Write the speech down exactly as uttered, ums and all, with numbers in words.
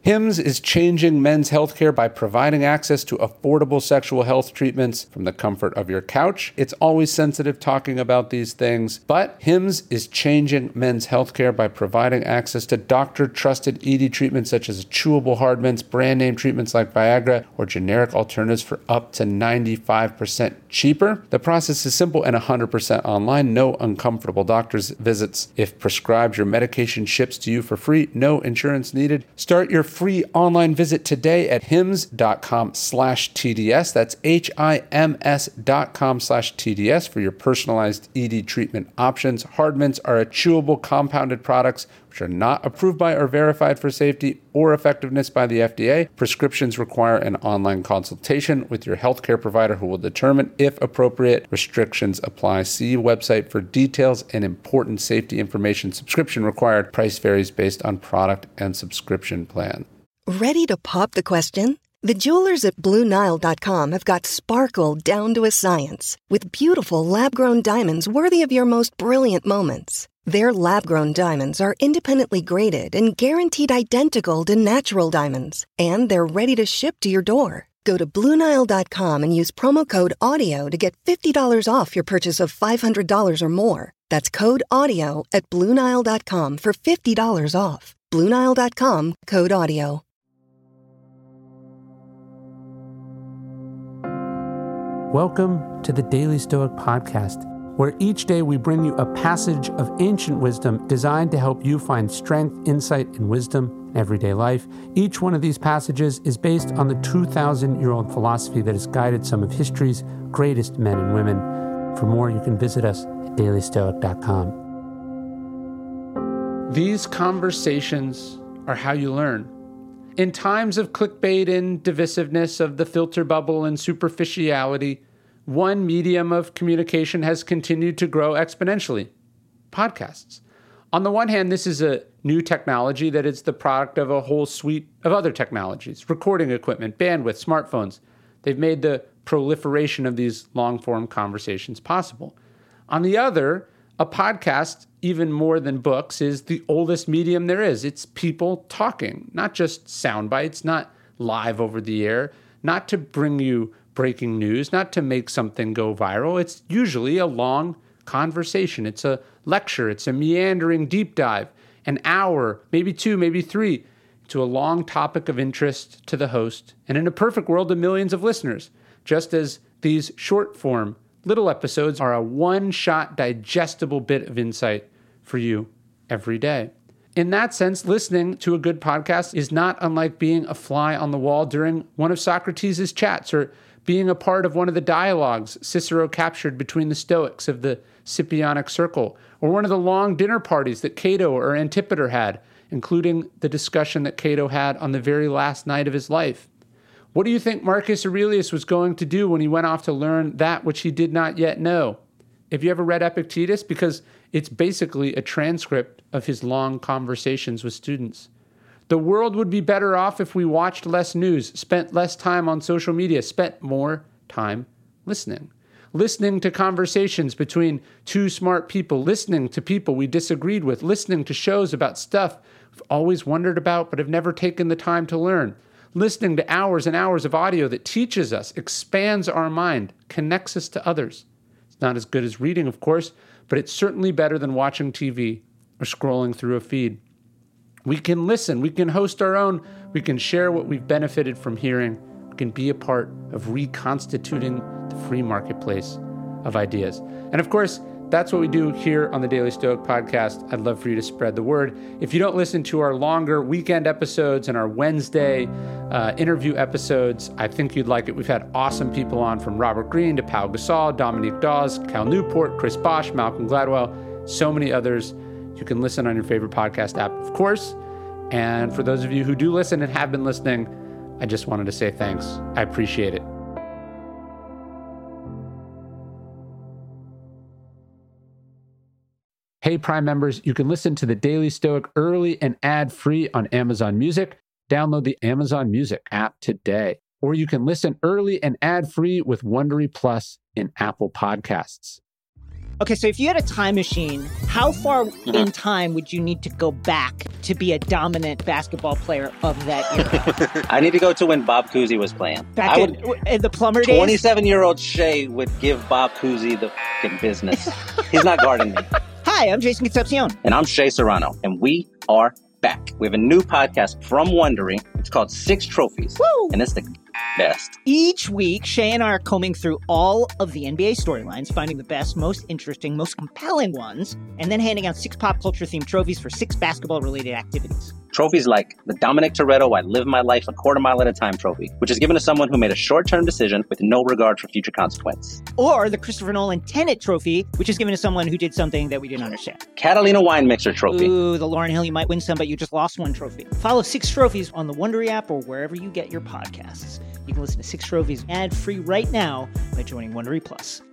Hims is changing men's healthcare by providing access to affordable sexual health treatments from the comfort of your couch. It's always sensitive talking about these things, but Hims is changing men's healthcare by providing access to doctor-trusted E D treatments such as chewable hard mints, brand name treatments like Viagra, or generic alternatives for up to ninety-five percent cheaper. The process is simple and one hundred percent online. No uncomfortable doctor's visits. If prescribed, your medication ships to you for free. No insurance needed. Start your free online visit today at hims.com slash TDS. That's H-I-M-S dot com slash TDS for your personalized E D treatment options. Hard mints are chewable compounded products which are not approved by or verified for safety or effectiveness by the F D A. Prescriptions require an online consultation with your healthcare provider who will determine if appropriate. Restrictions apply. See website for details and important safety information. Subscription required. Price varies based on product and subscription plan. Ready to pop the question? The jewelers at Blue Nile dot com have got sparkle down to a science with beautiful lab-grown diamonds worthy of your most brilliant moments. Their lab-grown diamonds are independently graded and guaranteed identical to natural diamonds, and they're ready to ship to your door. Go to Blue Nile dot com and use promo code AUDIO to get fifty dollars off your purchase of five hundred dollars or more. That's code AUDIO at Blue Nile dot com for fifty dollars off. Blue Nile dot com, code AUDIO. Welcome to the Daily Stoic Podcast, where each day we bring you a passage of ancient wisdom designed to help you find strength, insight, and wisdom in everyday life. Each one of these passages is based on the two thousand year old philosophy that has guided some of history's greatest men and women. For more, you can visit us at daily stoic dot com. These conversations are how you learn. In times of clickbait and divisiveness, of the filter bubble and superficiality, one medium of communication has continued to grow exponentially: podcasts. On the one hand, this is a new technology that is the product of a whole suite of other technologies: recording equipment, bandwidth, smartphones. They've made the proliferation of these long-form conversations possible. On the other, a podcast, even more than books, is the oldest medium there is. It's people talking, not just sound bites, not live over the air, not to bring you breaking news, not to make something go viral. It's usually a long conversation. It's a lecture. It's a meandering deep dive, an hour, maybe two, maybe three, to a long topic of interest to the host, and in a perfect world, to millions of listeners, just as these short form little episodes are a one-shot digestible bit of insight for you every day. In that sense, listening to a good podcast is not unlike being a fly on the wall during one of Socrates' chats, or being a part of one of the dialogues Cicero captured between the Stoics of the Scipionic Circle, or one of the long dinner parties that Cato or Antipater had, including the discussion that Cato had on the very last night of his life. What do you think Marcus Aurelius was going to do when he went off to learn that which he did not yet know? Have you ever read Epictetus? Because it's basically a transcript of his long conversations with students. The world would be better off if we watched less news, spent less time on social media, spent more time listening. Listening to conversations between two smart people, listening to people we disagreed with, listening to shows about stuff we've always wondered about but have never taken the time to learn. Listening to hours and hours of audio that teaches us, expands our mind, connects us to others. It's not as good as reading, of course, but it's certainly better than watching T V or scrolling through a feed. We can listen, we can host our own, we can share what we've benefited from hearing, we can be a part of reconstituting the free marketplace of ideas. And of course, that's what we do here on the Daily Stoic Podcast. I'd love for you to spread the word. If you don't listen to our longer weekend episodes and our Wednesday uh, interview episodes, I think you'd like it. We've had awesome people on, from Robert Greene to Pau Gasol, Dominique Dawes, Cal Newport, Chris Bosch, Malcolm Gladwell, so many others. You can listen on your favorite podcast app, of course. And for those of you who do listen and have been listening, I just wanted to say thanks. I appreciate it. Hey, Prime members, you can listen to the Daily Stoic early and ad-free on Amazon Music. Download the Amazon Music app today. Or you can listen early and ad-free with Wondery Plus in Apple Podcasts. Okay, so if you had a time machine, how far mm-hmm. in time would you need to go back to be a dominant basketball player of that era? I need to go to when Bob Cousy was playing. Back I in, would, in the plumber days? twenty-seven-year-old Shea would give Bob Cousy the fucking business. He's not guarding me. Hi, I'm Jason Concepcion. And I'm Shea Serrano, and we are back. We have a new podcast from Wondery. It's called Six Trophies. Woo! And it's the best. Each week, Shea and I are combing through all of the N B A storylines, finding the best, most interesting, most compelling ones, and then handing out six pop culture-themed trophies for six basketball-related activities. Trophies like the Dominic Toretto I Live My Life a Quarter Mile at a Time trophy, which is given to someone who made a short-term decision with no regard for future consequence. Or the Christopher Nolan Tenet trophy, which is given to someone who did something that we didn't understand. Catalina Wine Mixer trophy. Ooh, the Lauryn Hill You Might Win Some, But You Just Lost One trophy. Follow Six Trophies on the Wondery app or wherever you get your podcasts. You can listen to Six Trophies ad-free right now by joining Wondery Plus.